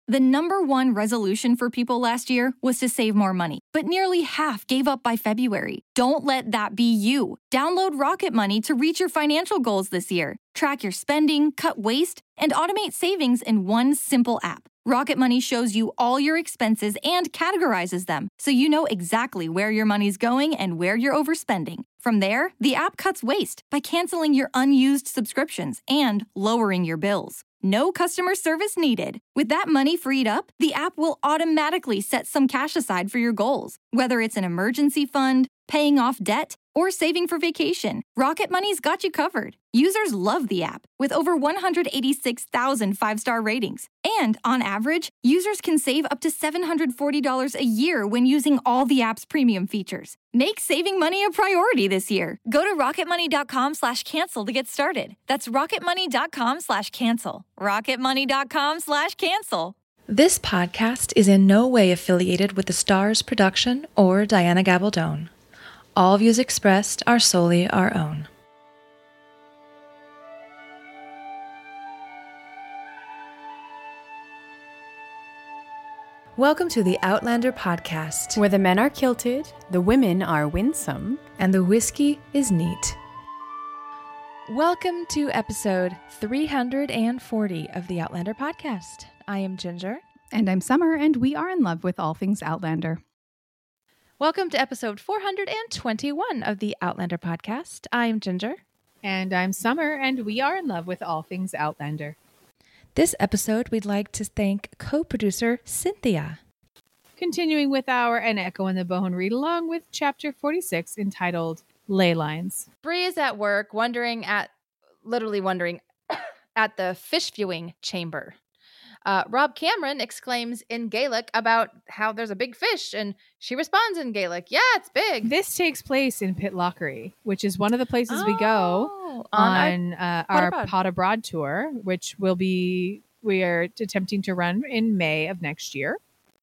The number one resolution for people last year was to save more money, but nearly half gave up by February. Don't let that be you. Download Rocket Money to reach your financial goals this year. Track your spending, cut waste, and automate savings in one simple app. Rocket Money shows you all your expenses and categorizes them, so you know exactly where your money's going and where you're overspending. From there, the app cuts waste by canceling your unused subscriptions and lowering your bills. No customer service needed. With that money freed up, the app will automatically set some cash aside for your goals. Whether it's an emergency fund, paying off debt, or saving for vacation, Rocket Money's got you covered. Users love the app, with over 186,000 five-star ratings. And on average, users can save up to $740 a year when using all the app's premium features. Make saving money a priority this year. Go to rocketmoney.com/cancel to get started. That's rocketmoney.com/cancel. rocketmoney.com/cancel. This podcast is in no way affiliated with the Stars production or Diana Gabaldon. All views expressed are solely our own. Welcome to the Outlander podcast, where the men are kilted, the women are winsome, and the whiskey is neat. Welcome to episode 340 of the Outlander podcast. I am Ginger. And I'm Summer, and we are in love with all things Outlander. Welcome to episode 421 of the Outlander podcast. I'm Ginger. And I'm Summer, and we are in love with all things Outlander. This episode, we'd like to thank co-producer Cynthia. Continuing with our An Echo in the Bone read-along with chapter 46 entitled Ley Lines. Bree is at work literally wondering at the fish viewing chamber. Rob Cameron exclaims in Gaelic about how there's a big fish, and she responds in Gaelic, yeah, it's big. This takes place in Pitlochry, which is one of the places we go on our Pod Abroad tour, which we are attempting to run in May of next year.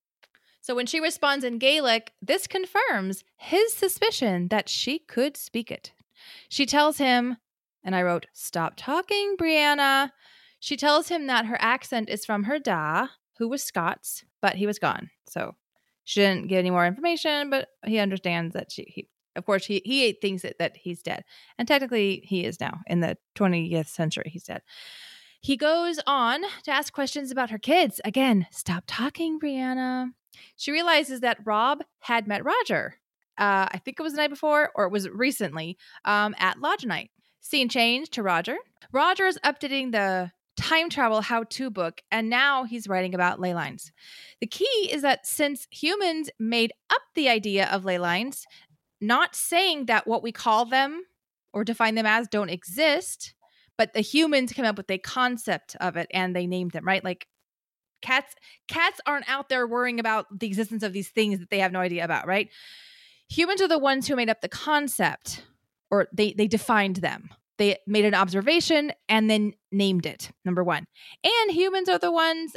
So when she responds in Gaelic, this confirms his suspicion that she could speak it. She tells him, and I wrote, stop talking, Brianna. She tells him that her accent is from her da, who was Scots, but he was gone. So she didn't get any more information, but he understands that he thinks that he's dead. And technically he is now. In the 20th century, he's dead. He goes on to ask questions about her kids. Again, stop talking, Brianna. She realizes that Rob had met Roger. I think it was the night before, or it was recently, at Lodge Night. Scene change to Roger. Roger is updating the time travel how-to book, and now he's writing about ley lines. The key is that since humans made up the idea of ley lines, not saying that what we call them or define them as don't exist, but the humans came up with a concept of it and they named them, right? Like cats aren't out there worrying about the existence of these things that they have no idea about, right? Humans are the ones who made up the concept, or they defined them. They made an observation and then named it, number one. And humans are the ones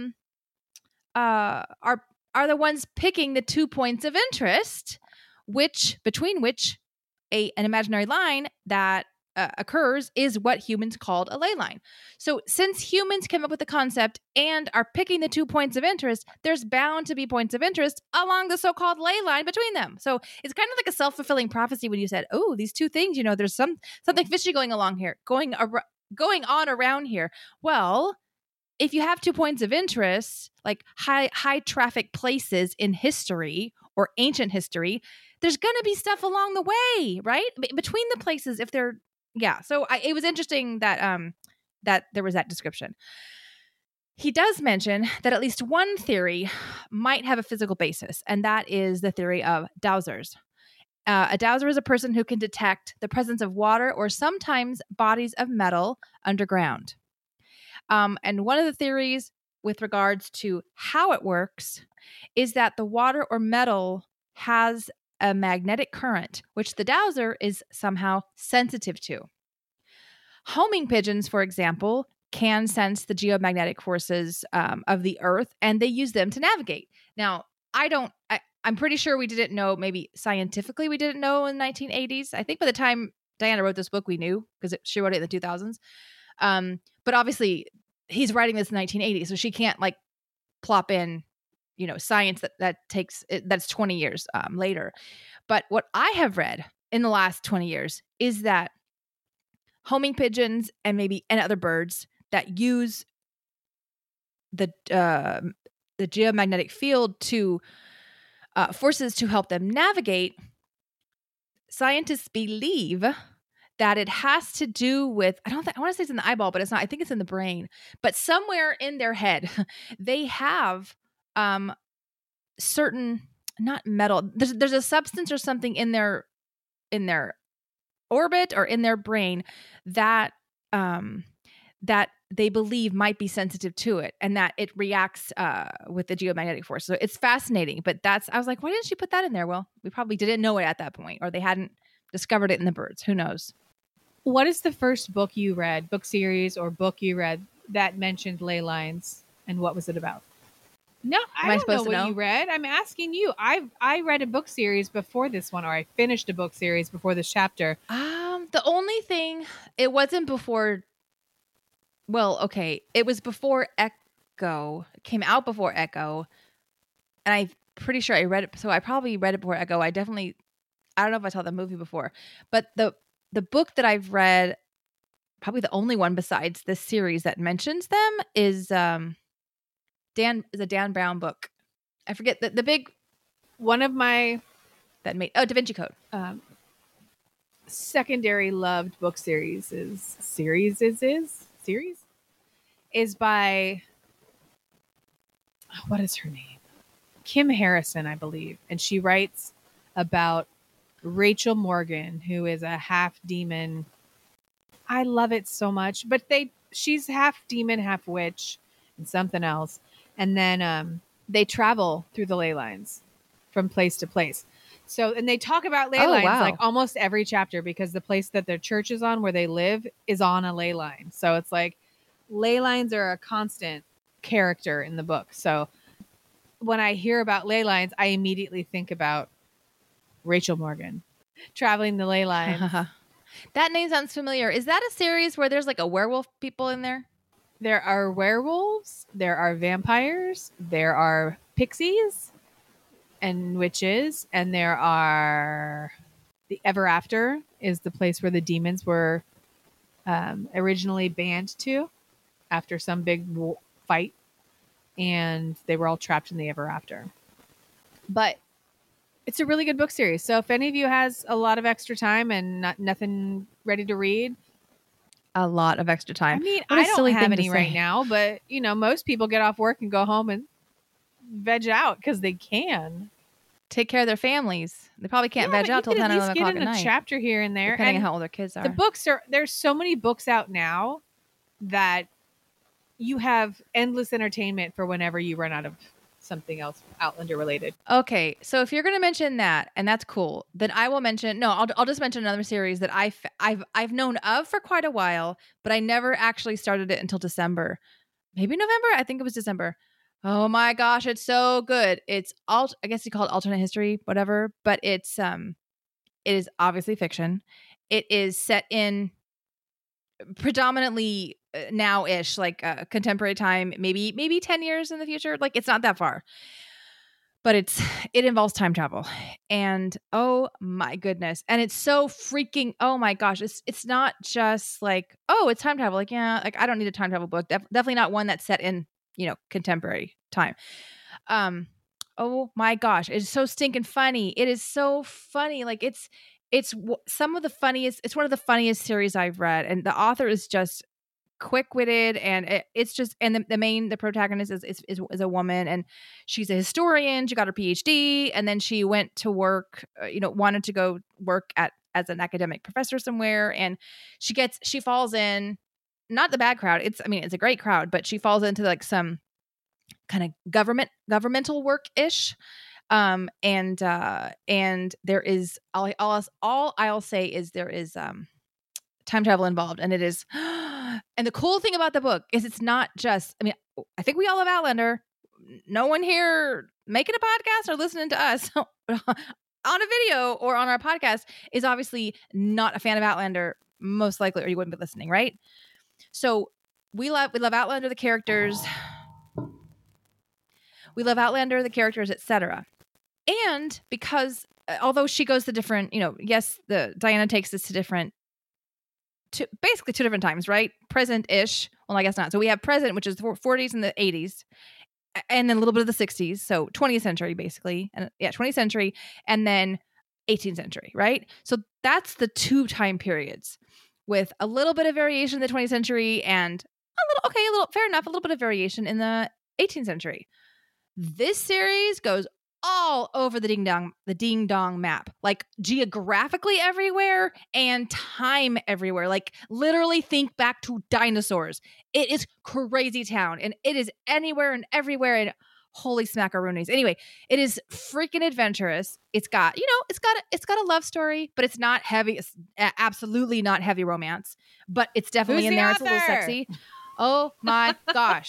are the ones picking the 2 points of interest, between which an imaginary line that occurs is what humans called a ley line. So since humans came up with the concept and are picking the 2 points of interest, there's bound to be points of interest along the so-called ley line between them. So it's kind of like a self-fulfilling prophecy when you said, oh, these two things, there's something fishy going on around here. Well, if you have 2 points of interest, like high traffic places in history or ancient history, there's going to be stuff along the way, right? Between the places, if they're So it was interesting that that there was that description. He does mention that at least one theory might have a physical basis, and that is the theory of dowsers. A dowser is a person who can detect the presence of water or sometimes bodies of metal underground. And one of the theories with regards to how it works is that the water or metal has a magnetic current, which the dowser is somehow sensitive to. Homing pigeons, for example, can sense the geomagnetic forces of the earth, and they use them to navigate. Now, I'm pretty sure we didn't know, maybe scientifically we didn't know in the 1980s. I think by the time Diana wrote this book, we knew, because she wrote it in the 2000s. But obviously, he's writing this in 1980, so she can't plop in, science that's 20 years later. But what I have read in the last 20 years is that homing pigeons and other birds that use the geomagnetic field to forces to help them navigate, scientists believe that it has to do with, I want to say it's in the eyeball, but it's not. I think it's in the brain. But somewhere in their head, they have certain, not metal. There's a substance or something in their orbit or in their brain that that they believe might be sensitive to it, and that it reacts with the geomagnetic force. So it's fascinating. But I was like, why didn't she put that in there? Well, we probably didn't know it at that point, or they hadn't discovered it in the birds. Who knows? What is the first book series or book you read that mentioned ley lines, and what was it about? No, I don't know what you read. I'm asking you. I read a book series before this one, or I finished a book series before this chapter. The only thing, it wasn't before. Well, okay, it was before Echo. It came out before Echo, and I'm pretty sure I read it. So I probably read it before Echo. I don't know if I saw the movie before, but the book that I've read, probably the only one besides this series that mentions them, is a Dan Brown book. I forget the big one of my that made Da Vinci Code. Secondary loved book series is by, what is her name? Kim Harrison, I believe. And she writes about Rachel Morgan, who is a half demon. I love it so much, but she's half demon, half witch, and something else. And then they travel through the ley lines from place to place. So, and they talk about ley lines like almost every chapter, because the place that their church is on, where they live, is on a ley line. So it's like ley lines are a constant character in the book. So when I hear about ley lines, I immediately think about Rachel Morgan traveling the ley lines. That name sounds familiar. Is that a series where there's like a werewolf people in there? There are werewolves, there are vampires, there are pixies and witches, and there are the Ever After is the place where the demons were originally banned to after some big fight, and they were all trapped in the Ever After. But it's a really good book series. So if any of you has a lot of extra time and nothing ready to read, a lot of extra time. I mean, I don't have any right now, but most people get off work and go home and veg out because they can take care of their families. They probably can't veg out till 10 or 11 o'clock at night. A chapter here and there, depending on how old their kids are. The books there's so many books out now that you have endless entertainment for whenever you run out of something else Outlander related. Okay, so if you're going to mention that, and that's cool, then I will mention. No, I'll just mention another series that I've known of for quite a while, but I never actually started it until December, maybe November. I think it was December. Oh my gosh, it's so good. It's I guess you call it alternate history, whatever, but it is obviously fiction. It is set in predominantly now-ish, like contemporary time, maybe 10 years in the future. Like, it's not that far, but it involves time travel, and oh my goodness, and it's so freaking, oh my gosh, it's not just like, oh, it's time travel. Like, yeah, like I don't need a time travel book. Definitely not one that's set in contemporary time. Oh my gosh, it's so stinking funny. It is so funny. Like, it's some of the funniest. It's one of the funniest series I've read, and the author is just quick-witted, and it's just, and the protagonist is a woman, and she's a historian. She got her PhD, and then she went to work, wanted to go work as an academic professor somewhere, and she falls in, not the bad crowd. It's a great crowd, but she falls into like some kind of governmental work-ish. And there is all I'll say is there is time travel involved, and it is and the cool thing about the book is it's not just, I think we all love Outlander. No one here making a podcast or listening to us on a video or on our podcast is obviously not a fan of Outlander, most likely, or you wouldn't be listening, right? So we love Outlander, the characters. We love Outlander, the characters, etc. And because although she goes to different, yes, the Diana takes us to basically two different times, right? Present-ish. Well, I guess not. So we have present, which is the 40s and the 80s, and then a little bit of the 60s. So 20th century, basically. And 20th century, and then 18th century, right? So that's the two time periods with a little bit of variation in the 20th century and fair enough, a little bit of variation in the 18th century. This series goes all over the ding dong map, like geographically everywhere and time everywhere. Like literally think back to dinosaurs. It is crazy town, and it is anywhere and everywhere, and holy smackaroonies. Anyway, it is freaking adventurous. It's got a love story, but it's not heavy. It's absolutely not heavy romance, but it's definitely in there. It's a little sexy. Oh my gosh.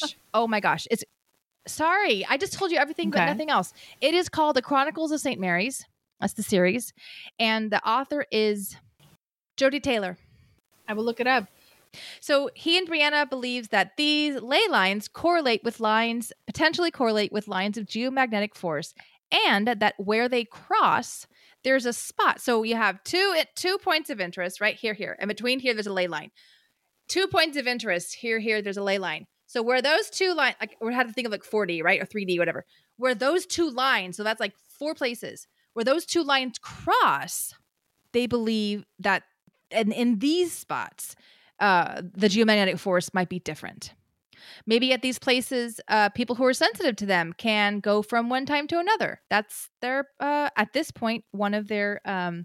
Sorry, I just told you everything but nothing else. It is called The Chronicles of St. Mary's. That's the series. And the author is Jodi Taylor. I will look it up. So he and Brianna believes that these ley lines potentially correlate with lines of geomagnetic force, and that where they cross, there's a spot. So you have two points of interest right here. And between here, there's a ley line. 2 points of interest here, there's a ley line. So where those two lines, like we had to think of like 4D, right? Or 3D, whatever. Where those two lines, so that's like 4 places, where those two lines cross, they believe that in these spots, the geomagnetic force might be different. Maybe at these places, people who are sensitive to them can go from one time to another. That's their, at this point, one of their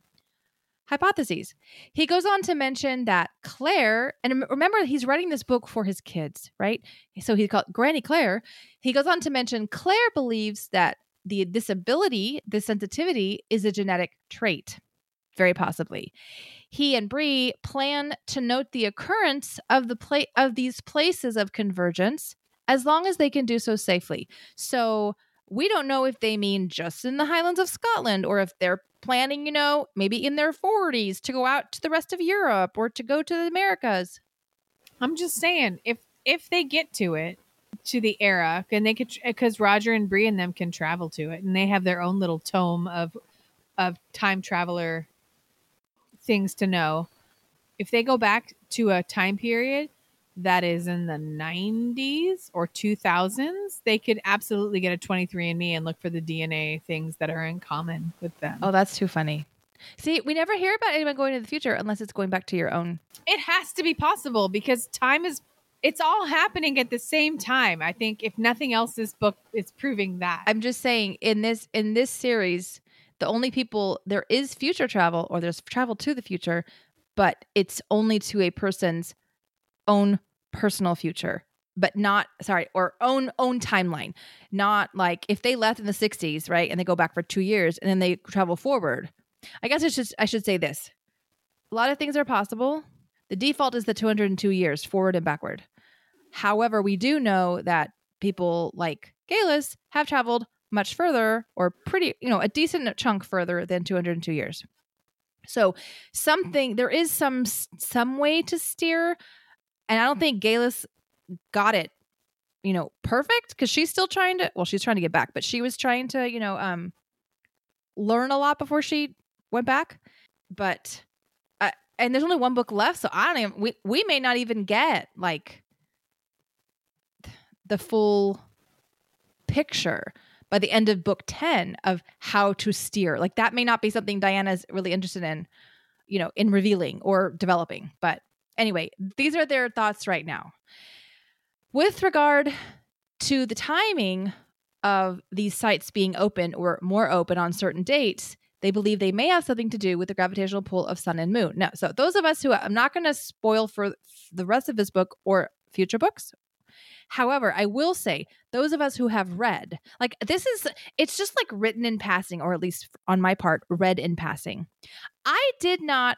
hypotheses. He goes on to mention that Claire, and remember, he's writing this book for his kids, right? So he's called Granny Claire. He goes on to mention Claire believes that this sensitivity is a genetic trait, very possibly. He and Bree plan to note the occurrence of these places of convergence as long as they can do so safely. So we don't know if they mean just in the Highlands of Scotland, or if they're planning, maybe in their 40s to go out to the rest of Europe or to go to the Americas. I'm just saying, if they get to the era, and they could, because Roger and Bree and them can travel to it, and they have their own little tome of time traveler things to know. If they go back to a time period that is in the 90s or 2000s, they could absolutely get a 23andMe and look for the DNA things that are in common with them. Oh, that's too funny. See, we never hear about anyone going to the future unless it's going back to your own. It has to be possible because it's all happening at the same time. I think if nothing else, this book is proving that. I'm just saying in this series, the only people, there is future travel, or there's travel to the future, but it's only to a person's own personal future, but or own timeline. Not like if they left in the 60s, right, and they go back for 2 years and then they travel forward. I guess I should say this. A lot of things are possible. The default is the 202 years forward and backward. However, we do know that people like Geillis have traveled much further, or pretty, a decent chunk further than 202 years. So there is some way to steer. And I don't think Geillis got it, perfect, because she's still trying to get back, but she was trying to, learn a lot before she went back. But, and there's only one book left, so we may not even get like the full picture by the end of book 10 of how to steer. Like that may not be something Diana's really interested in, in revealing or developing. But anyway, these are their thoughts right now. With regard to the timing of these sites being open or more open on certain dates, they believe they may have something to do with the gravitational pull of sun and moon. Now, so those of us who, I'm not going to spoil for the rest of this book or future books. However, I will say those of us who have read, like it's just like written in passing, or at least on my part, read in passing. I did not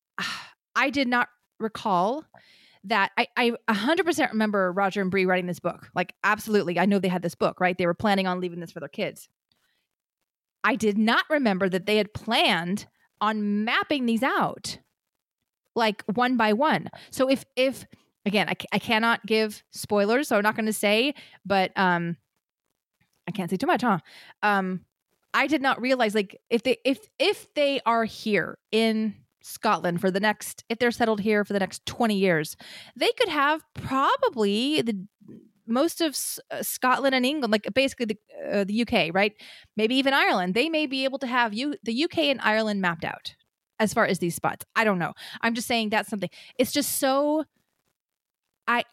recall that. I 100% remember Roger and Bree writing this book. Like, absolutely. I know they had this book, right? They were planning on leaving this for their kids. I did not remember that they had planned on mapping these out, like one by one. So if again, I cannot give spoilers, so I'm not going to say, but I can't say too much, huh? I did not realize, like, if they are here in Scotland for the next, if they're settled here for the next 20 years, they could have probably the most of Scotland and England, like basically the UK, right? Maybe even Ireland. They may be able to have the UK and Ireland mapped out as far as these spots. I don't know. I'm just saying that's something. It's just so, I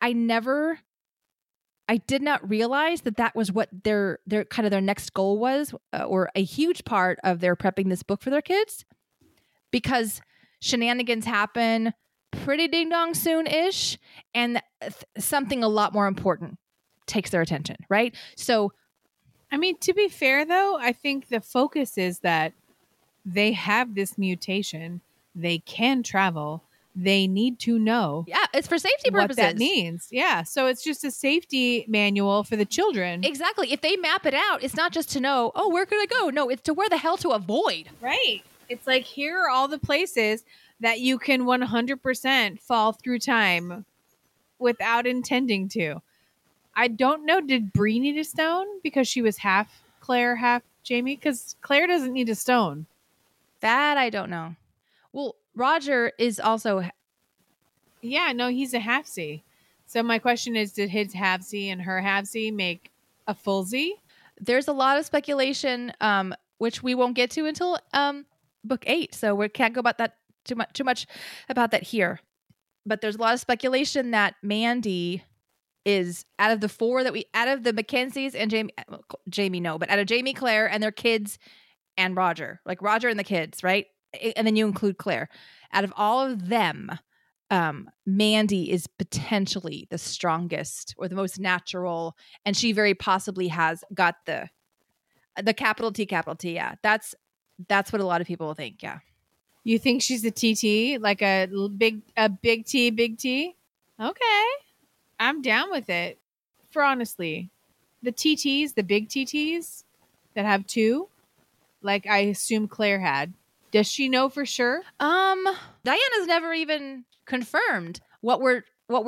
did not realize that was what their kind of their next goal was, or a huge part of their prepping this book for their kids, because shenanigans happen pretty ding dong soon-ish, and something a lot more important takes their attention, right? So, I mean, to be fair though, I think the focus is that they have this mutation, they can travel, they need to know. Yeah, it's for safety purposes. What that means. Yeah. So it's just a safety manual for the children. Exactly. If they map it out, it's not just to know, oh, where could I go? No, it's to where the hell to avoid. Right. It's like, here are all the places that you can 100% fall through time without intending to. I don't know. Did Bree need a stone because she was half Claire, half Jamie? Because Claire doesn't need a stone. That I don't know. Well, Roger is also... Yeah, no, he's a half-Z. So my question is, did his half-Z and her half-Z make a full Z? There's a lot of speculation, which we won't get to until book 8. So we can't go about that too much about that here. But there's a lot of speculation that Mandy is out of the Mackenzies and Jamie, no, but out of Jamie, Claire, and their kids, and Roger, like Roger and the kids, right? And then you include Claire. Out of all of them, Mandy is potentially the strongest or the most natural, and she very possibly has got the capital T, capital T. Yeah, that's what a lot of people will think. Yeah, you think she's a TT, like a big T, big T? Okay, I'm down with it. For honestly, the TTs, the big TTs that have 2, like I assume Claire had. Does she know for sure? Diana's never even confirmed what we're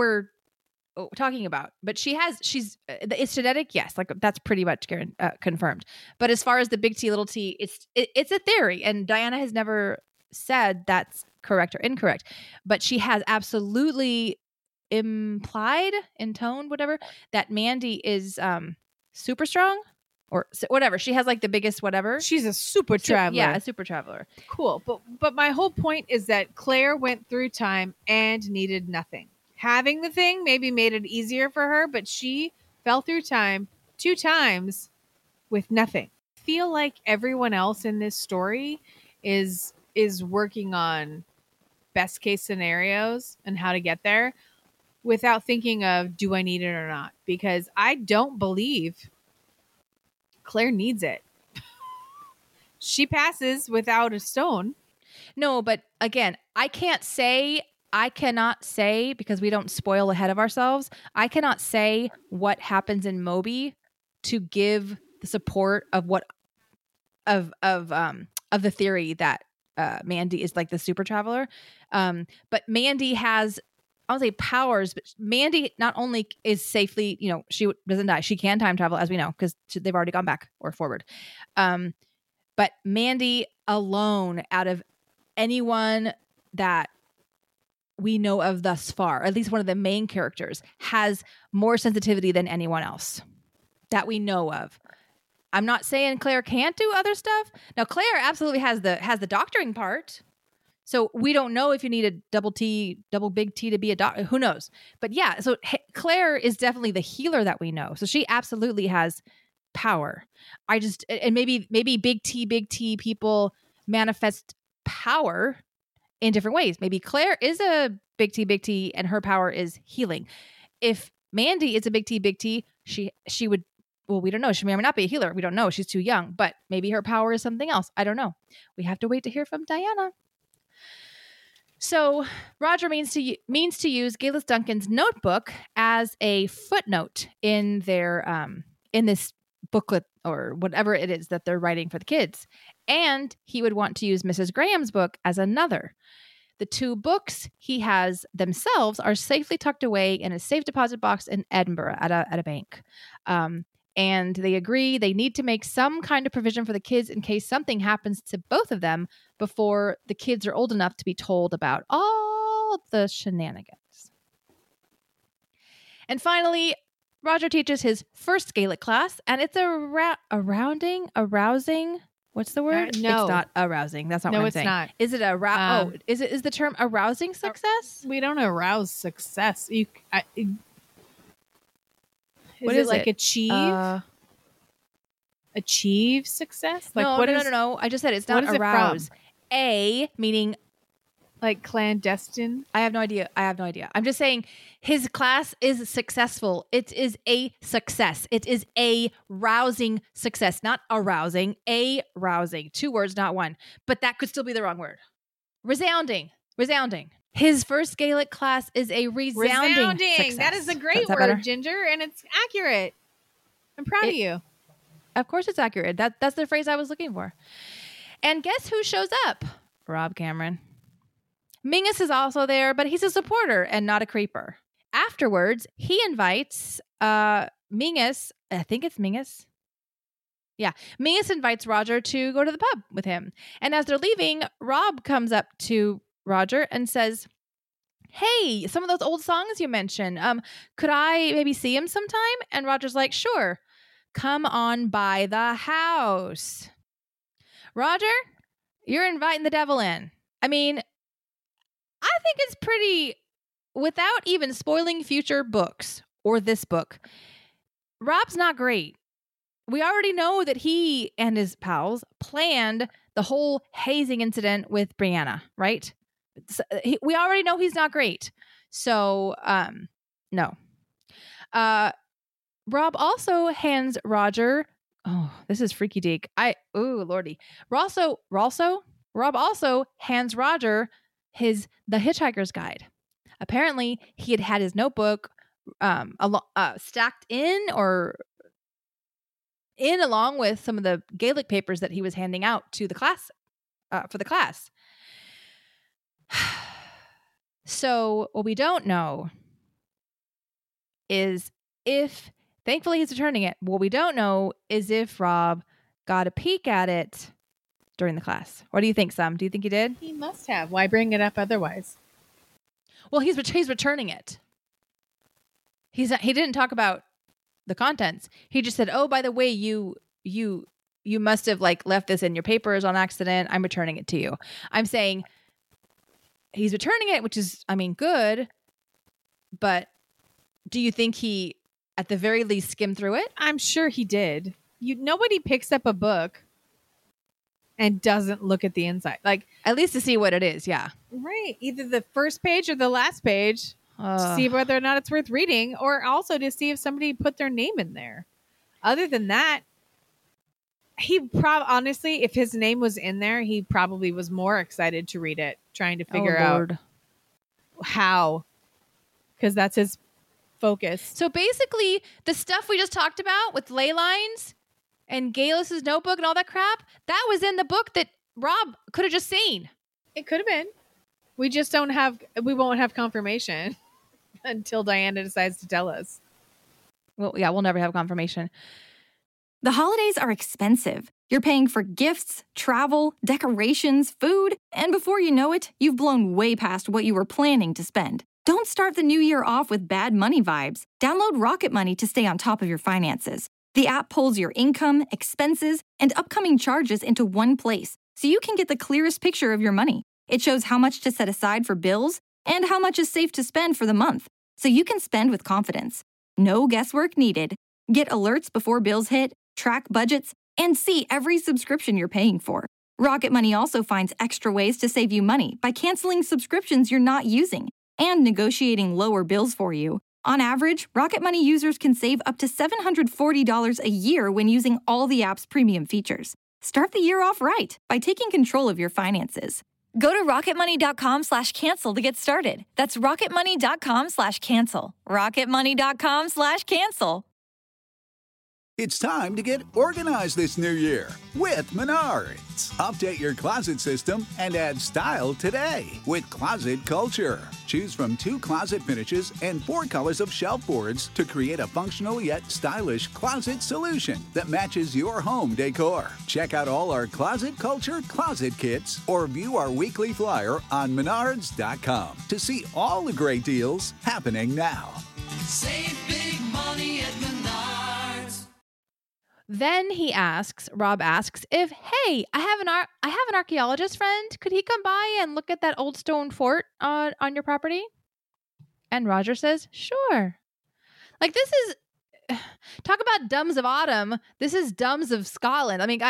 talking about, but she's it's genetic. Yes. Like that's pretty much confirmed. But as far as the big T, little T, it's a theory, and Diana has never said that's correct or incorrect, but she has absolutely implied, intoned, whatever, that Mandy is, super strong. Or whatever. She has like the biggest whatever. She's a super traveler. Yeah, a super traveler. Cool. But my whole point is that Claire went through time and needed nothing. Having the thing maybe made it easier for her, but she fell through time 2 times with nothing. I feel like everyone else in this story is working on best case scenarios and how to get there without thinking of, do I need it or not? Because I don't believe Claire needs it. She passes without a stone. No, but again, I cannot say, because we don't spoil ahead of ourselves, I cannot say what happens in Moby to give the support of the theory that Mandy is like the super traveler. But Mandy has, I don't say powers, but Mandy not only is safely, she doesn't die. She can time travel, as we know, because they've already gone back or forward. But Mandy alone, out of anyone that we know of thus far, at least one of the main characters, has more sensitivity than anyone else that we know of. I'm not saying Claire can't do other stuff. Now, Claire absolutely has the doctoring part. So we don't know if you need a double big T to be a doctor. Who knows? But yeah, so Claire is definitely the healer that we know. So she absolutely has power. And maybe big T people manifest power in different ways. Maybe Claire is a big T and her power is healing. If Mandy is a big T, she would, well, we don't know. She may or may not be a healer. We don't know. She's too young, but maybe her power is something else. I don't know. We have to wait to hear from Diana. So Roger means to use Geillis Duncan's notebook as a footnote in their in this booklet or whatever it is that they're writing for the kids, and he would want to use Mrs. Graham's book as another. The 2 books he has themselves are safely tucked away in a safe deposit box in Edinburgh at a bank. And they agree they need to make some kind of provision for the kids in case something happens to both of them before the kids are old enough to be told about all the shenanigans. And finally, Roger teaches his first Gaelic class, and it's arousing. What's the word? No. It's not arousing. That's not No, what I'm it's saying. not. Is it is the term arousing success? We don't arouse success. What Is is it like it? achieve success? Like No. I just said it's what not is it from? arouse. A meaning like clandestine? I have no idea. I'm just saying his class is successful. It is a success. It is a rousing success, not arousing, a rousing. 2 words, not one. But that could still be the wrong word. Resounding. His first Gaelic class is a resounding success. That is a great that word, better? Ginger, and it's accurate. I'm proud of you. Of course it's accurate. That's the phrase I was looking for. And guess who shows up? Rob Cameron. Mingus is also there, but he's a supporter and not a creeper. Afterwards, he invites Mingus. I think it's Mingus. Yeah. Mingus invites Roger to go to the pub with him. And as they're leaving, Rob comes up to Roger and says, "Hey, some of those old songs you mentioned, could I maybe see him sometime?" And Roger's like, "Sure. Come on by the house." Roger, you're inviting the devil in. I mean, I think it's pretty, without even spoiling future books or this book, Rob's not great. We already know that he and his pals planned the whole hazing incident with Brianna, right? So, we already know he's not great. So, no. Rob also hands Roger, oh, this is freaky deek. Lordy. Rob also hands Roger the Hitchhiker's Guide. Apparently, he had his notebook stacked in along with some of the Gaelic papers that he was handing out to the class for the class. So what we don't know is if, thankfully he's returning it. What we don't know is if Rob got a peek at it during the class. What do you think, Sam? Do you think he did? He must have. Why bring it up otherwise? Well, he's returning it. He didn't talk about the contents. He just said, "Oh, by the way, you must have left this in your papers on accident. I'm returning it to you." I'm saying he's returning it, which is, good. But do you think he, at the very least, skimmed through it? I'm sure he did. Nobody picks up a book and doesn't look at the inside. At least to see what it is, yeah. Right. Either the first page or the last page to see whether or not it's worth reading, or also to see if somebody put their name in there. Other than that, honestly, if his name was in there, he probably was more excited to read it, trying to figure out how, because that's his focus. So basically, the stuff we just talked about with ley lines and Gaelus's notebook and all that crap, that was in the book that Rob could have just seen. It could have been. We just we won't have confirmation until Diana decides to tell us. Well, yeah, we'll never have confirmation. The holidays are expensive. You're paying for gifts, travel, decorations, food, and before you know it, you've blown way past what you were planning to spend. Don't start the new year off with bad money vibes. Download Rocket Money to stay on top of your finances. The app pulls your income, expenses, and upcoming charges into one place, so you can get the clearest picture of your money. It shows how much to set aside for bills and how much is safe to spend for the month, so you can spend with confidence. No guesswork needed. Get alerts before bills hit, track budgets, and see every subscription you're paying for. Rocket Money also finds extra ways to save you money by canceling subscriptions you're not using and negotiating lower bills for you. On average, Rocket Money users can save up to $740 a year when using all the app's premium features. Start the year off right by taking control of your finances. Go to rocketmoney.com/cancel to get started. That's rocketmoney.com/cancel. rocketmoney.com/cancel. It's time to get organized this new year with Menards. Update your closet system and add style today with Closet Culture. Choose from 2 closet finishes and 4 colors of shelf boards to create a functional yet stylish closet solution that matches your home decor. Check out all our Closet Culture closet kits or view our weekly flyer on Menards.com to see all the great deals happening now. Save big money at Menards. Then Rob asks if, hey, I have an archaeologist friend. Could he come by and look at that old stone fort on your property? And Roger says, sure. Like, this is, talk about Dumbs of Autumn. This is Dumbs of Scotland. I mean,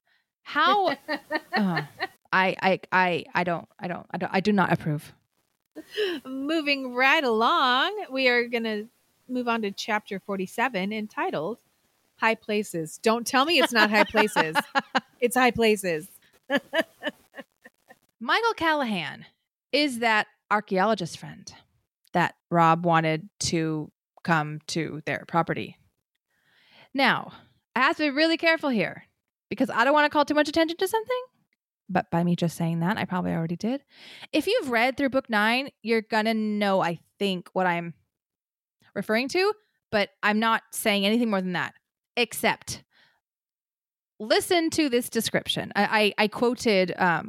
I do not approve. Moving right along, we are going to move on to chapter 47 entitled High Places. Don't tell me it's not High Places. It's High Places. Michael Callahan is that archaeologist friend that Rob wanted to come to their property. Now, I have to be really careful here because I don't want to call too much attention to something. But by me just saying that, I probably already did. If you've read through book 9, you're going to know, I think, what I'm referring to. But I'm not saying anything more than that. Except, listen to this description. I quoted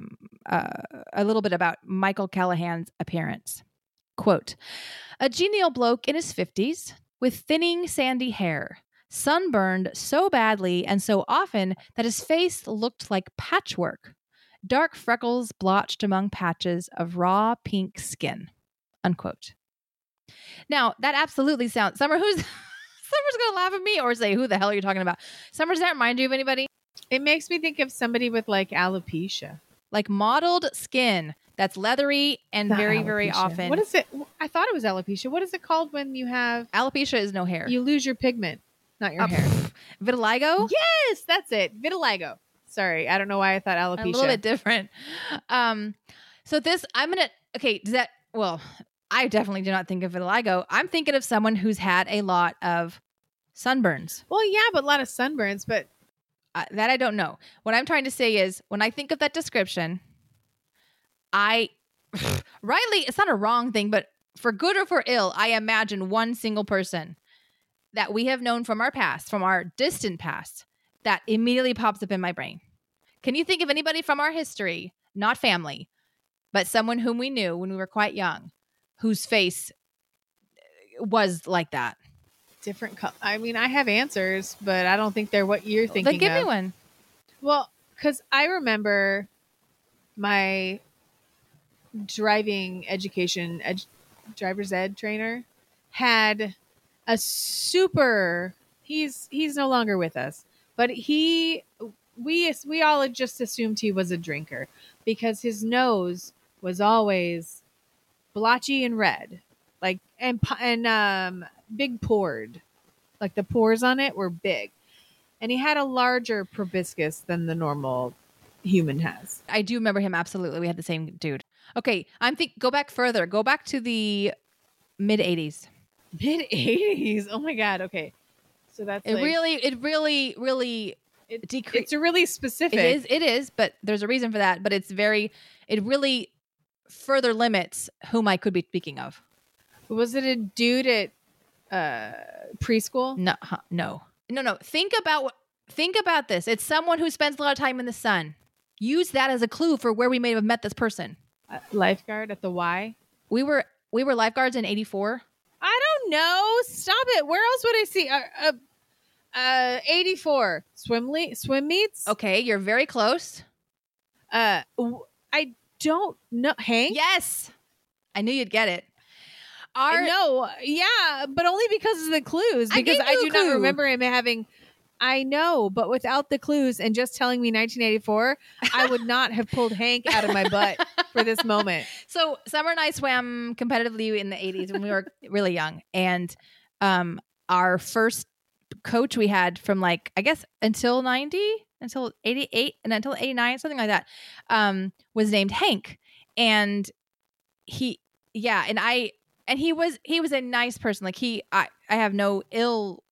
a little bit about Michael Callahan's appearance. Quote, a genial bloke in his 50s with thinning sandy hair, sunburned so badly and so often that his face looked like patchwork, dark freckles blotched among patches of raw pink skin. Unquote. Now, that absolutely sounds... Summer's going to laugh at me or say, who the hell are you talking about? Summer, does that remind you of anybody? It makes me think of somebody with like alopecia. Like mottled skin that's leathery and Not very, alopecia. very often. What is it? I thought it was alopecia. What is it called when you have... Alopecia is no hair. You lose your pigment, not your hair. Vitiligo? Yes, that's it. Vitiligo. Sorry, I don't know why I thought alopecia. A little bit different. So this, I'm going to... Okay, does that... Well... I definitely do not think of vitiligo. I'm thinking of someone who's had a lot of sunburns. Well, yeah, but a lot of sunburns, but... that I don't know. What I'm trying to say is, when I think of that description, rightly, it's not a wrong thing, but for good or for ill, I imagine one single person that we have known from our past, from our distant past, that immediately pops up in my brain. Can you think of anybody from our history, not family, but someone whom we knew when we were quite young, whose face was like that? Different color. I mean, I have answers, but I don't think they're what you're thinking Then give of. me one. Well, because I remember my driving education, driver's ed trainer had a super... He's no longer with us, but we all had just assumed he was a drinker because his nose was always blotchy and red, like and big pored, like the pores on it were big, and he had a larger proboscis than the normal human has. I do remember him absolutely. We had the same dude. Okay, go back further. Go back to the mid 80s. Mid 80s. Oh my god. Okay, so that's It really decreased. It's really specific. It is, but there's a reason for that. But it really further limits whom I could be speaking of. Was it a dude at preschool? No. Think about this. It's someone who spends a lot of time in the sun. Use that as a clue for where we may have met this person. Lifeguard at the Y. We were lifeguards in 84. I don't know. Stop it. Where else would I see? 84 swim meets. Okay, you're very close. I don't know. Hank? Yes, I knew you'd get it. No, yeah, but only because of the clues. Because I do not remember him having. I know, but without the clues and just telling me 1984, I would not have pulled Hank out of my butt for this moment. So Summer and I swam competitively in the 80s when we were really young, and our first coach we had from like I guess until 88 and until 89, something like that, was named Hank, and he was a nice person. Like I have no ill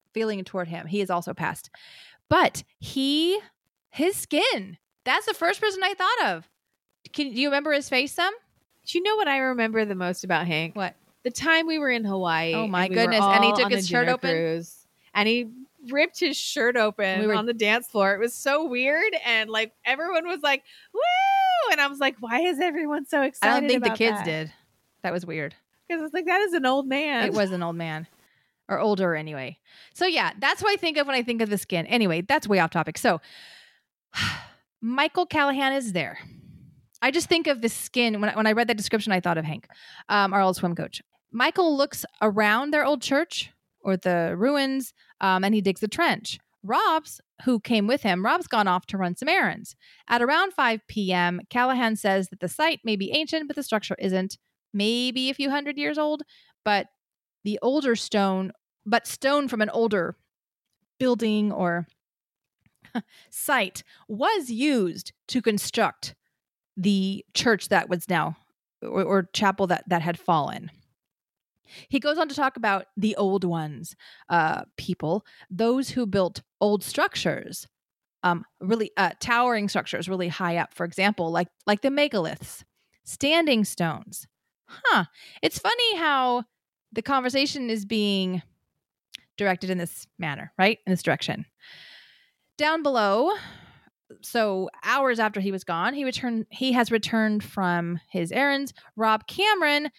feeling toward him. He is also passed. But his skin, that's the first person I thought of. Do you remember his face some? Do you know what I remember the most about Hank? What? The time we were in Hawaii. Oh my and we were goodness. And he all took on his the shirt dinner open? cruise, and he ripped his shirt open on the dance floor. It was so weird. And like everyone was like, woo! And I was like, why is everyone so excited? I don't think the about kids that? did. That was weird. Because it's like, that is an old man. It was an old man. Or older anyway. So yeah, that's what I think of when I think of the skin. Anyway, that's way off topic. So Michael Callahan is there. I just think of the skin. When I read that description, I thought of Hank, our old swim coach. Michael looks around their old church or the ruins, and he digs a trench. Rob's, who came with him, Rob's gone off to run some errands. At around 5 p.m., Callahan says that the site may be ancient, but the structure isn't. Maybe a few hundred years old, but stone from an older building or site was used to construct the church that was now, or chapel that had fallen. He goes on to talk about the old ones, people, those who built old structures, really towering structures really high up, for example, like the megaliths, standing stones. It's funny how the conversation is being directed in this manner, right? In this direction. Down below, so hours after he was gone, he has returned from his errands. Rob Cameron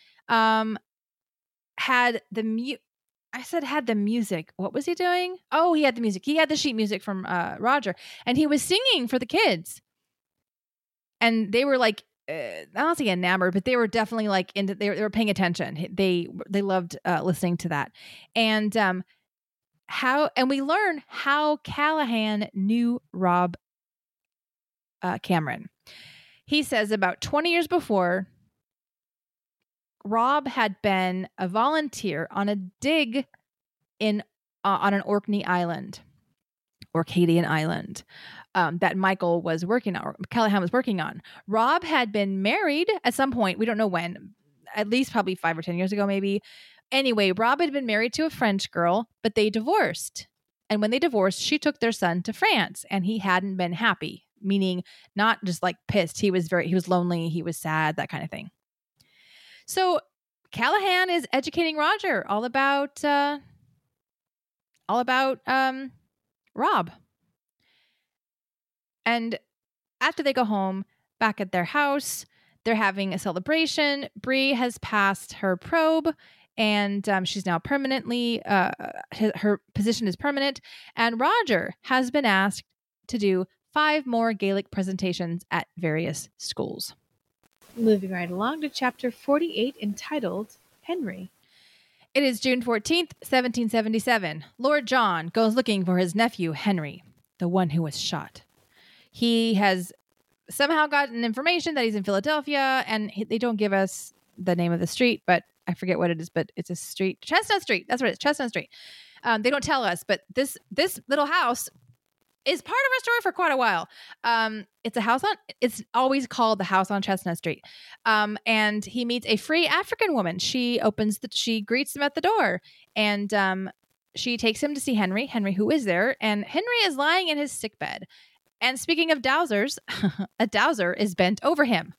had the music. What was he doing? Oh, he had the music. He had the sheet music from Roger, and he was singing for the kids. And they were like, I don't say enamored, but they were definitely like into. They were paying attention. They loved listening to that, and we learn how Callahan knew Rob Cameron. He says about 20 years before, Rob had been a volunteer on a dig on an Orkney Island, Orcadian Island, that Michael was working on, or Callahan was working on. Rob had been married at some point. We don't know when, at least probably 5 or 10 years ago, maybe. Anyway, Rob had been married to a French girl, but they divorced. And when they divorced, she took their son to France, and he hadn't been happy, meaning not just like pissed. He was lonely. He was sad, that kind of thing. So Callahan is educating Roger all about Rob. And after they go home, back at their house, they're having a celebration. Bree has passed her probe, and she's now permanently, her position is permanent. And Roger has been asked to do 5 more Gaelic presentations at various schools. Moving right along to chapter 48, entitled Henry. It is June 14th, 1777. Lord John goes looking for his nephew, Henry, the one who was shot. He has somehow gotten information that he's in Philadelphia, and they don't give us the name of the street, but I forget what it is, but it's a street. Chestnut Street. That's what it is, Chestnut Street. They don't tell us, but this little house is part of our story for quite a while. It's always called the house on Chestnut Street. And he meets a free African woman. She greets him at the door, and she takes him to see Henry, who is there. And Henry is lying in his sickbed. And speaking of dowsers, a dowser is bent over him.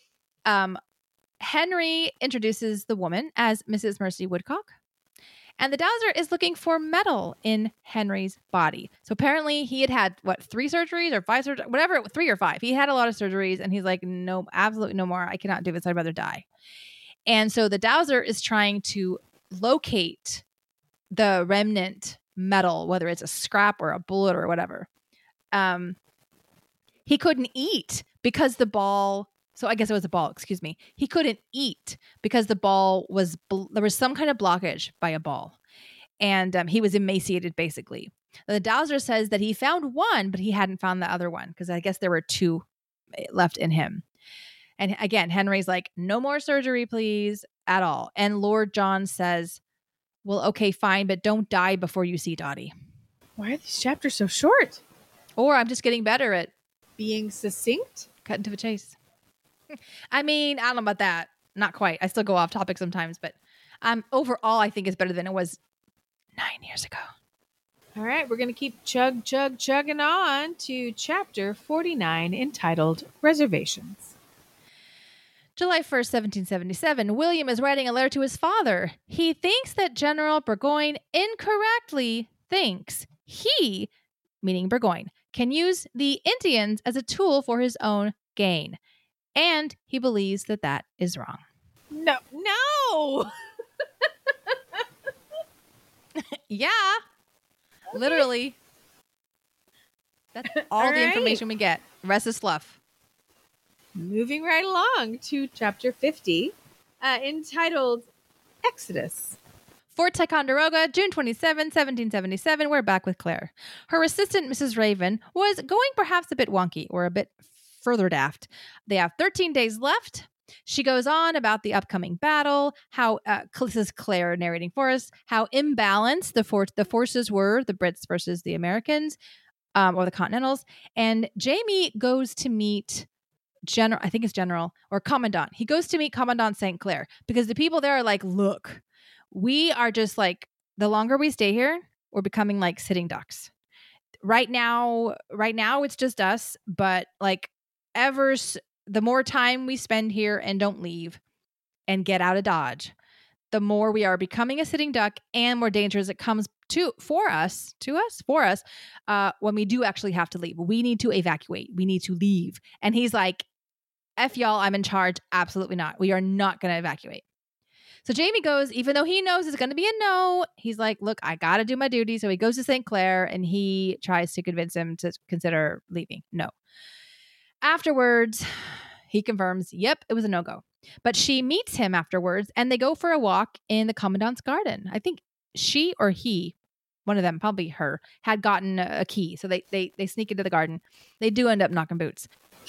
Henry introduces the woman as Mrs. Mercy Woodcock. And the dowser is looking for metal in Henry's body. So apparently he had 3 surgeries or 5 surgeries, whatever, 3 or 5. He had a lot of surgeries, and he's like, no, absolutely no more. I cannot do this. I'd rather die. And so the dowser is trying to locate the remnant metal, whether it's a scrap or a bullet or whatever. He couldn't eat because the ball... So I guess it was a ball, excuse me. He couldn't eat because the ball there was some kind of blockage by a ball. And he was emaciated, basically. The dowser says that he found one, but he hadn't found the other one because I guess there were 2 left in him. And again, Henry's like, no more surgery, please, at all. And Lord John says, well, okay, fine, but don't die before you see Dottie. Why are these chapters so short? Or I'm just getting better at being succinct? Cutting to the chase. I mean, I don't know about that. Not quite. I still go off topic sometimes, but overall, I think it's better than it was 9 years ago. All right, we're going to keep chugging on to chapter 49 entitled Reservations. July 1st, 1777, William is writing a letter to his father. He thinks that General Burgoyne incorrectly thinks he, meaning Burgoyne, can use the Indians as a tool for his own gain. And he believes that that is wrong. No. Yeah. Literally. That's all All the right. information we get. The rest is fluff. Moving right along to chapter 50, entitled Exodus. Fort Ticonderoga, June 27, 1777. We're back with Claire. Her assistant, Mrs. Raven, was going perhaps a bit wonky or a bit further daft. They have 13 days left. She goes on about the upcoming battle, how, this is Claire narrating for us, how imbalanced the forces were, the Brits versus the Americans, or the Continentals. And Jamie goes to meet General or Commandant. He goes to meet Commandant St. Clair because the people there are like, look, we are just like, the longer we stay here, we're becoming like sitting ducks. Right now it's just us, but like the more time we spend here and don't leave and get out of Dodge, the more we are becoming a sitting duck and more dangerous it comes for us when we do actually have to leave. We need to evacuate. We need to leave. And he's like, F y'all, I'm in charge. Absolutely not. We are not going to evacuate. So Jamie goes, even though he knows it's going to be a no, he's like, look, I got to do my duty. So he goes to St. Clair and he tries to convince him to consider leaving. No. Afterwards, he confirms, yep, it was a no-go. But she meets him afterwards and they go for a walk in the Commandant's garden. I think she or he, one of them, probably her, had gotten a key. So they sneak into the garden. They do end up knocking boots.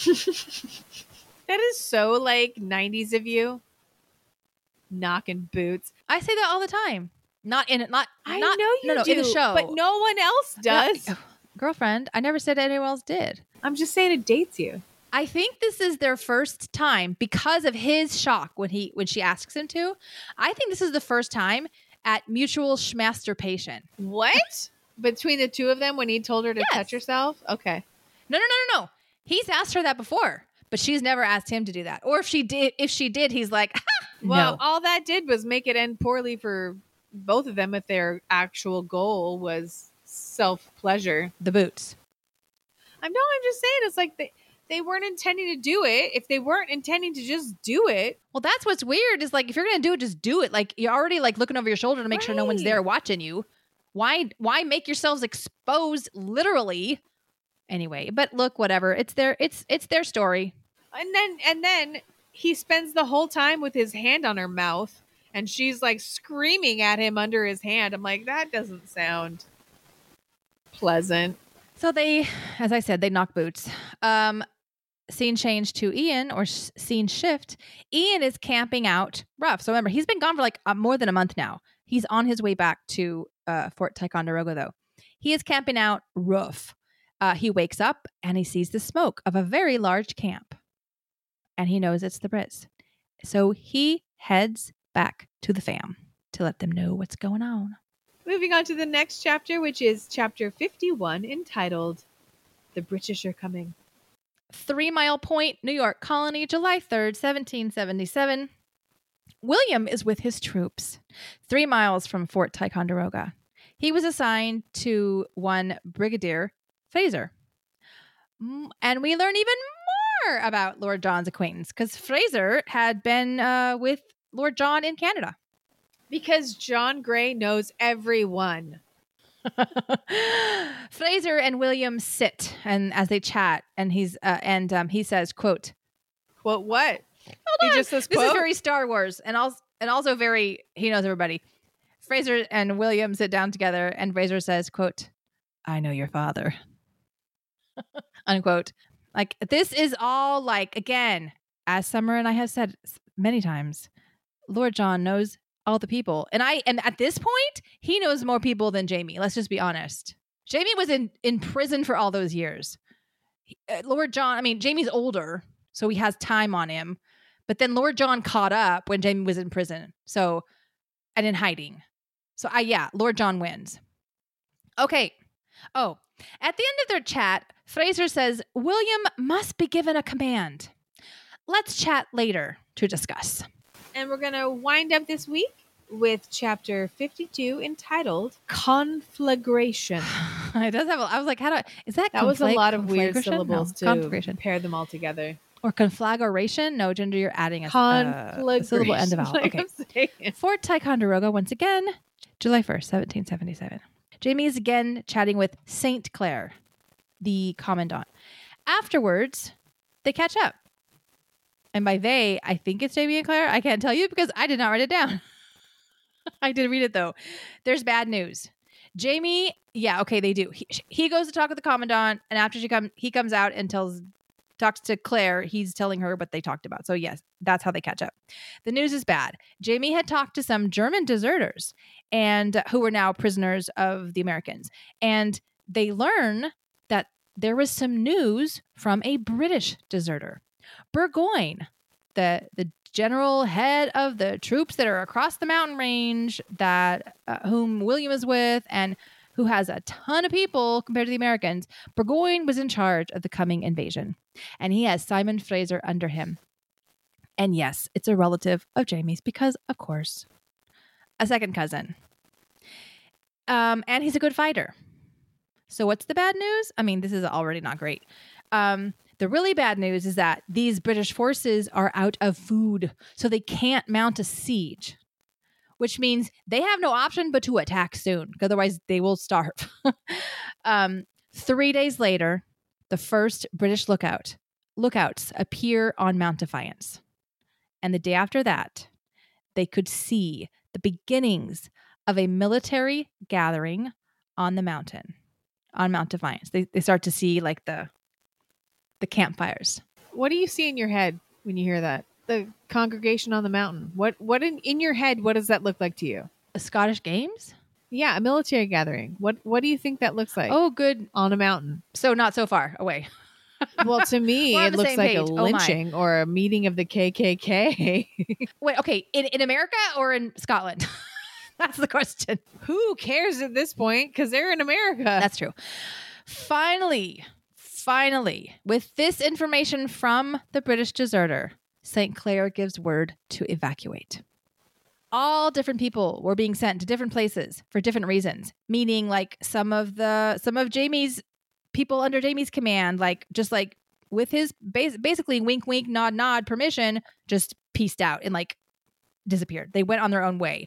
That is so like 90s of you. Knocking boots. I say that all the time. Not in I know you do, in the show. but no one else does. Girlfriend, I never said anyone else did. I'm just saying it dates you. I think this is their first time because of his shock when she asks him to. I think this is the first time at mutual schmasturbation. What? Between the two of them when he told her to Yes. touch herself? Okay. No. He's asked her that before, but she's never asked him to do that. Or if she did, he's like, Well, no. all that did was make it end poorly for both of them if their actual goal was self-pleasure. The boots. I'm just saying it's like they weren't intending to do it. If they weren't intending to just do it. Well, that's what's weird is like, if you're going to do it, just do it. Like you're already like looking over your shoulder to make sure no one's there watching you. Why make yourselves exposed literally? Anyway, but look, whatever. It's their story. And then he spends the whole time with his hand on her mouth and she's like screaming at him under his hand. I'm like, that doesn't sound pleasant. So they, as I said, they knock boots. Scene change to Ian, or scene shift. Ian is camping out rough. So remember, he's been gone for like more than a month now. He's on his way back to Fort Ticonderoga, though. He is camping out rough. He wakes up and he sees the smoke of a very large camp. And he knows it's the Brits. So he heads back to the fam to let them know what's going on. Moving on to the next chapter, which is chapter 51, entitled The British Are Coming. 3 Mile Point, New York Colony, July 3rd, 1777. William is with his troops 3 miles from Fort Ticonderoga. He was assigned to one Brigadier Fraser. And we learn even more about Lord John's acquaintance because Fraser had been with Lord John in Canada. Because John Gray knows everyone. Fraser and William sit and as they chat, and he says, "quote Quote what? Hold on. He just says, This quote? is very Star Wars, and also very he knows everybody." Fraser and William sit down together, and Fraser says, "quote I know your father." Unquote. Like this is all like, again, as Summer and I have said many times, Lord John knows all the people. And at this point, he knows more people than Jamie. Let's just be honest. Jamie was in prison for all those years. Lord John, I mean, Jamie's older, so he has time on him. But then Lord John caught up when Jamie was in prison. So, and in hiding. So Lord John wins. Okay. Oh, at the end of their chat, Fraser says William must be given a command. Let's chat later to discuss. And we're going to wind up this week with chapter 52 entitled Conflagration. It does have. I was like, is that? That was a lot of weird conflagration? syllables No, conflagration to pair them all together. or conflagration. No, Ginger, you're adding a syllable end of vowel. Like Okay. I'm saying. Fort Ticonderoga once again, July 1st, 1777. Jamie is again chatting with Saint Clair, the commandant. Afterwards, they catch up. And by they, I think it's Jamie and Claire. I can't tell you because I did not write it down. I did read it though. There's bad news. Jamie, yeah, okay, they do. He goes to talk with the commandant, and after he comes out and talks to Claire. He's telling her what they talked about. So yes, that's how they catch up. The news is bad. Jamie had talked to some German deserters and who were now prisoners of the Americans, and they learn that there was some news from a British deserter, Burgoyne, the general head of the troops that are across the mountain range that whom William is with and who has a ton of people compared to the Americans. Burgoyne was in charge of the coming invasion, and he has Simon Fraser under him. And yes, it's a relative of Jamie's because, of course, a second cousin. And he's a good fighter. So what's the bad news? I mean, this is already not great. The really bad news is that these British forces are out of food, so they can't mount a siege, which means they have no option but to attack soon, because otherwise they will starve. 3 days later, the first British lookouts appear on Mount Defiance. And the day after that, they could see the beginnings of a military gathering on the mountain, on Mount Defiance. They start to see like the campfires. What do you see in your head when you hear that? The congregation on the mountain. What in your head, what does that look like to you? The Scottish Games? Yeah, a military gathering. What do you think that looks like? Oh, good. On a mountain. So not so far away. Well, to me, We're on it the looks same like page. a Oh, my. lynching or a meeting of the KKK. Wait, okay. In America or in Scotland? That's the question. Who cares at this point? Because they're in America. That's true. Finally, with this information from the British deserter, St. Clair gives word to evacuate. All different people were being sent to different places for different reasons, meaning like some of Jamie's people under Jamie's command, like just like with his basically wink, wink, nod, nod permission, just pieced out and like disappeared. They went on their own way.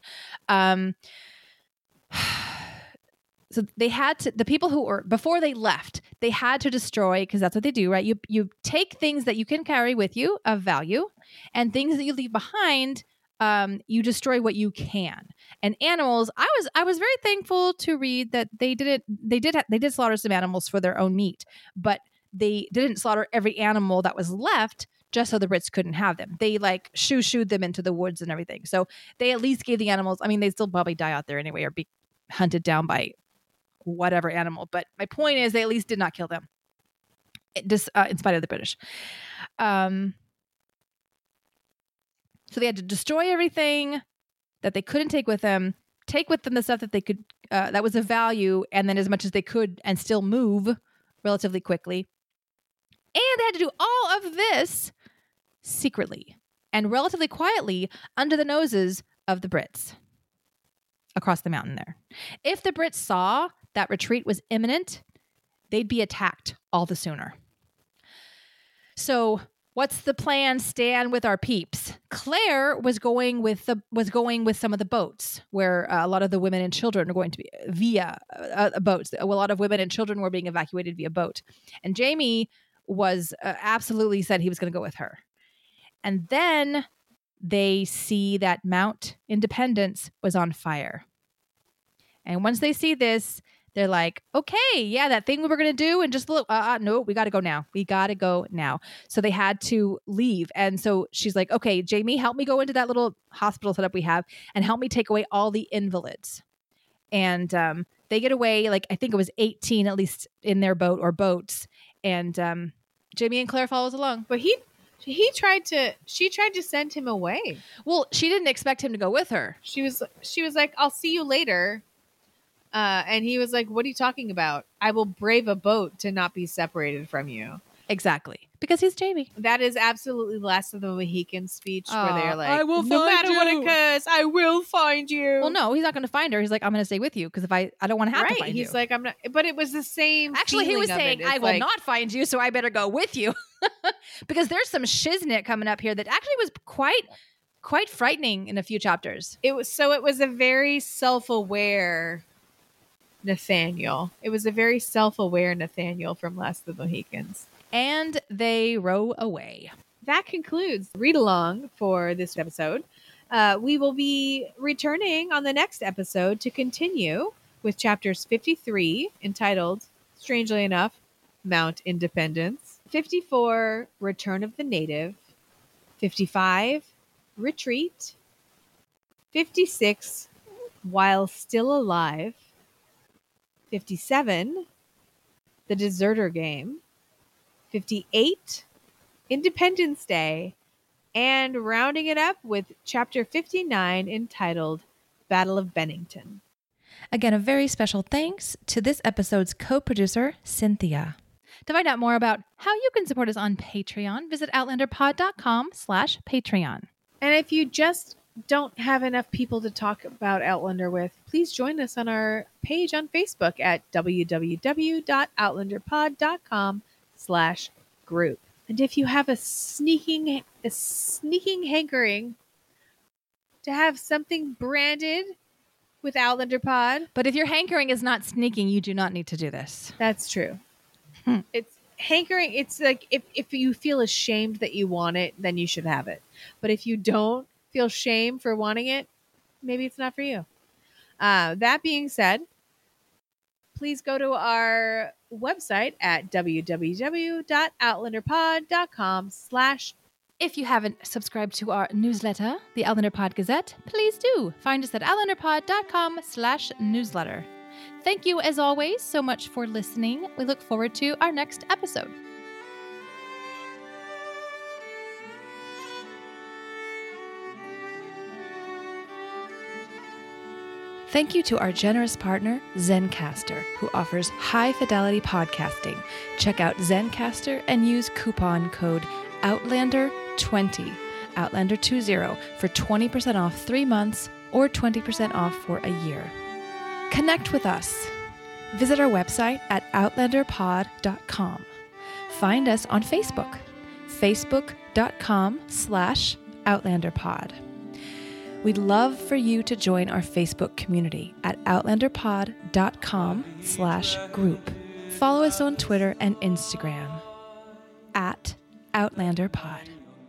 So they had to, the people who were, before they left, they had to destroy, because that's what they do, right? You take things that you can carry with you of value, and things that you leave behind, you destroy what you can. And animals, I was very thankful to read that they did slaughter some animals for their own meat, but they didn't slaughter every animal that was left just so the Brits couldn't have them. They like shooed them into the woods and everything. So they at least gave the animals, I mean, they still probably die out there anyway or be hunted down by whatever animal. But my point is they at least did not kill them in spite of the British. So they had to destroy everything that they couldn't take with them the stuff that they could, that was of value, and then as much as they could and still move relatively quickly. And they had to do all of this secretly and relatively quietly under the noses of the Brits across the mountain there. If the Brits saw that retreat was imminent, they'd be attacked all the sooner. So what's the plan? Stand with our peeps. Claire was going with some of the boats where a lot of the women and children are going to be via boats. A lot of women and children were being evacuated via boat. And Jamie was absolutely said he was going to go with her. And then they see that Mount Independence was on fire. And once they see this, they're like, okay, yeah, that thing we were going to do. And just look, no, we got to go now. We got to go now. So they had to leave. And so she's like, okay, Jamie, help me go into that little hospital setup we have and help me take away all the invalids. And they get away, like, I think it was 18 at least in their boat or boats. And Jamie and Claire follows along. But she tried to send him away. Well, she didn't expect him to go with her. She was like, I'll see you later. And he was like, what are you talking about? I will brave a boat to not be separated from you. Exactly. Because he's Jamie. That is absolutely Last of the Mohicans speech where they're Aw, like, I will no find matter what you." occurs, I will find you. Well, no, he's not going to find her. He's like, I'm going to stay with you because if I don't want to have to find He's you. like, I'm not. But it was the same. Actually, he was feeling of saying, it. I It's will like, not find you, so I better go with you. Because there's some shiznit coming up here that actually was quite frightening in a few chapters. It was a very self-aware Nathaniel. It was a very self-aware Nathaniel from Last of the Mohicans. And they row away. That concludes the read along for this episode. We will be returning on the next episode to continue with chapters 53, entitled, strangely enough, Mount Independence, 54, Return of the Native, 55, Retreat, 56, While Still Alive, 57, The Deserter Game, 58, Independence Day, and rounding it up with chapter 59 entitled Battle of Bennington. Again, a very special thanks to this episode's co-producer, Cynthia. To find out more about how you can support us on Patreon, visit outlanderpod.com/Patreon. And if you just don't have enough people to talk about Outlander with, please join us on our page on Facebook at www.outlanderpod.com/group. And if you have a sneaking hankering to have something branded with Outlander Pod, But if your hankering is not sneaking, you do not need to do this. that's true. It's hankering. It's like if you feel ashamed that you want it, then you should have it. But if you don't feel shame for wanting it, maybe it's not for you. That being said, please go to our website at www.outlanderpod.com/ If you haven't subscribed to our newsletter, the Outlander Pod Gazette, please do. Find us at outlanderpod.com/newsletter. Thank you, as always, so much for listening. We look forward to our next episode. Thank you to our generous partner, Zencastr, who offers high-fidelity podcasting. Check out Zencastr and use coupon code OUTLANDER20, Outlander20, for 20% off 3 months or 20% off for a year. Connect with us. Visit our website at outlanderpod.com. Find us on Facebook, facebook.com/outlanderpod. We'd love for you to join our Facebook community at outlanderpod.com/group. Follow us on Twitter and Instagram at OutlanderPod.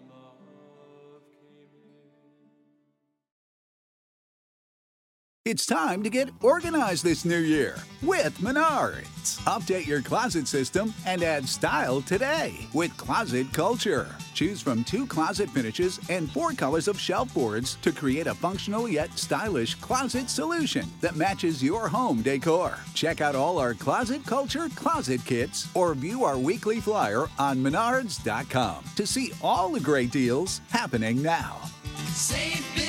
It's time to get organized this new year with Menards. Update your closet system and add style today with Closet Culture. Choose from 2 closet finishes and 4 colors of shelf boards to create a functional yet stylish closet solution that matches your home decor. Check out all our Closet Culture closet kits or view our weekly flyer on menards.com to see all the great deals happening now. Save big